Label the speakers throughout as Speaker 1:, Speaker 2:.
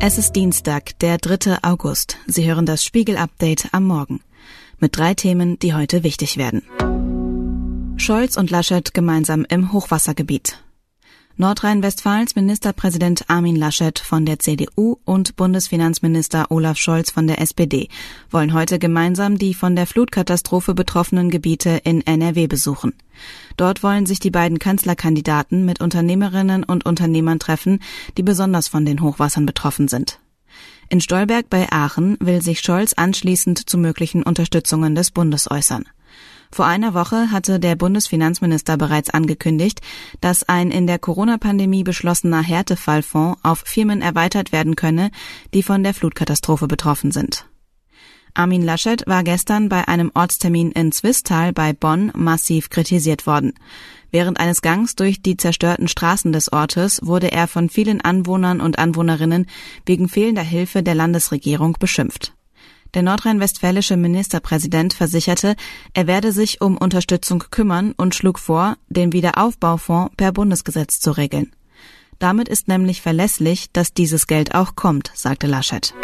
Speaker 1: Es ist Dienstag, der 3. August. Sie hören das Spiegel-Update am Morgen. Mit 3 Themen, die heute wichtig werden. Scholz und Laschet gemeinsam im Hochwassergebiet. Nordrhein-Westfalens Ministerpräsident Armin Laschet von der CDU und Bundesfinanzminister Olaf Scholz von der SPD wollen heute gemeinsam die von der Flutkatastrophe betroffenen Gebiete in NRW besuchen. Dort wollen sich die beiden Kanzlerkandidaten mit Unternehmerinnen und Unternehmern treffen, die besonders von den Hochwassern betroffen sind. In Stolberg bei Aachen will sich Scholz anschließend zu möglichen Unterstützungen des Bundes äußern. Vor einer Woche hatte der Bundesfinanzminister bereits angekündigt, dass ein in der Corona-Pandemie beschlossener Härtefallfonds auf Firmen erweitert werden könne, die von der Flutkatastrophe betroffen sind. Armin Laschet war gestern bei einem Ortstermin in Zwistal bei Bonn massiv kritisiert worden. Während eines Gangs durch die zerstörten Straßen des Ortes wurde er von vielen Anwohnern und Anwohnerinnen wegen fehlender Hilfe der Landesregierung beschimpft. Der nordrhein-westfälische Ministerpräsident versicherte, er werde sich um Unterstützung kümmern und schlug vor, den Wiederaufbaufonds per Bundesgesetz zu regeln. Damit ist nämlich verlässlich, dass dieses Geld auch kommt, sagte Laschet.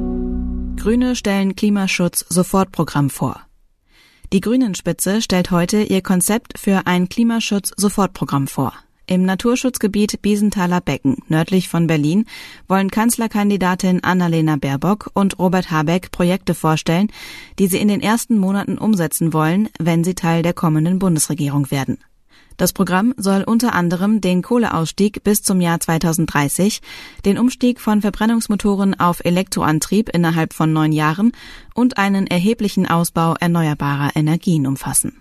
Speaker 1: Grüne stellen Klimaschutz-Sofortprogramm vor. Die Grünen-Spitze stellt heute ihr Konzept für ein Klimaschutz-Sofortprogramm vor. Im Naturschutzgebiet Biesenthaler Becken, nördlich von Berlin, wollen Kanzlerkandidatin Annalena Baerbock und Robert Habeck Projekte vorstellen, die sie in den ersten Monaten umsetzen wollen, wenn sie Teil der kommenden Bundesregierung werden. Das Programm soll unter anderem den Kohleausstieg bis zum Jahr 2030, den Umstieg von Verbrennungsmotoren auf Elektroantrieb innerhalb von 9 Jahren und einen erheblichen Ausbau erneuerbarer Energien umfassen.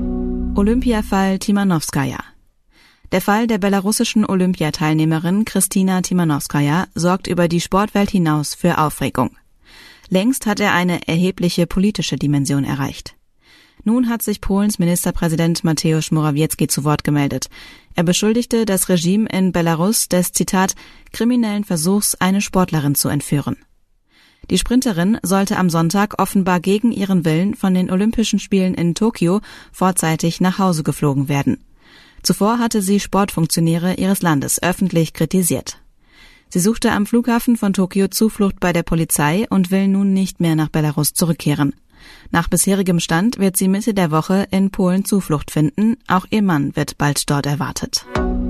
Speaker 1: Olympiafall Timanowskaja. Der Fall der belarussischen Olympiateilnehmerin Kristina Timanowskaja sorgt über die Sportwelt hinaus für Aufregung. Längst hat er eine erhebliche politische Dimension erreicht. Nun hat sich Polens Ministerpräsident Mateusz Morawiecki zu Wort gemeldet. Er beschuldigte das Regime in Belarus des, Zitat, kriminellen Versuchs, eine Sportlerin zu entführen. Die Sprinterin sollte am Sonntag offenbar gegen ihren Willen von den Olympischen Spielen in Tokio vorzeitig nach Hause geflogen werden. Zuvor hatte sie Sportfunktionäre ihres Landes öffentlich kritisiert. Sie suchte am Flughafen von Tokio Zuflucht bei der Polizei und will nun nicht mehr nach Belarus zurückkehren. Nach bisherigem Stand wird sie Mitte der Woche in Polen Zuflucht finden. Auch ihr Mann wird bald dort erwartet.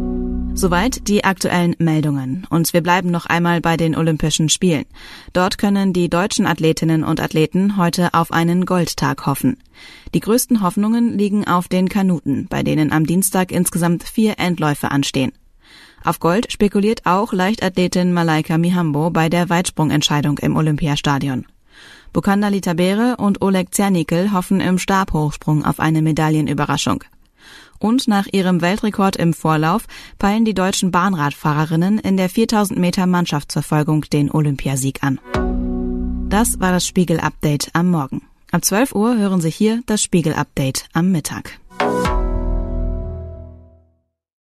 Speaker 1: Soweit die aktuellen Meldungen. Und wir bleiben noch einmal bei den Olympischen Spielen. Dort können die deutschen Athletinnen und Athleten heute auf einen Goldtag hoffen. Die größten Hoffnungen liegen auf den Kanuten, bei denen am Dienstag insgesamt 4 Endläufe anstehen. Auf Gold spekuliert auch Leichtathletin Malaika Mihambo bei der Weitsprungentscheidung im Olympiastadion. Bukanda Litabere und Oleg Zernickel hoffen im Stabhochsprung auf eine Medaillenüberraschung. Und nach ihrem Weltrekord im Vorlauf peilen die deutschen Bahnradfahrerinnen in der 4000 Meter Mannschaftsverfolgung den Olympiasieg an. Das war das Spiegel-Update am Morgen. Ab 12 Uhr hören Sie hier das Spiegel-Update am Mittag.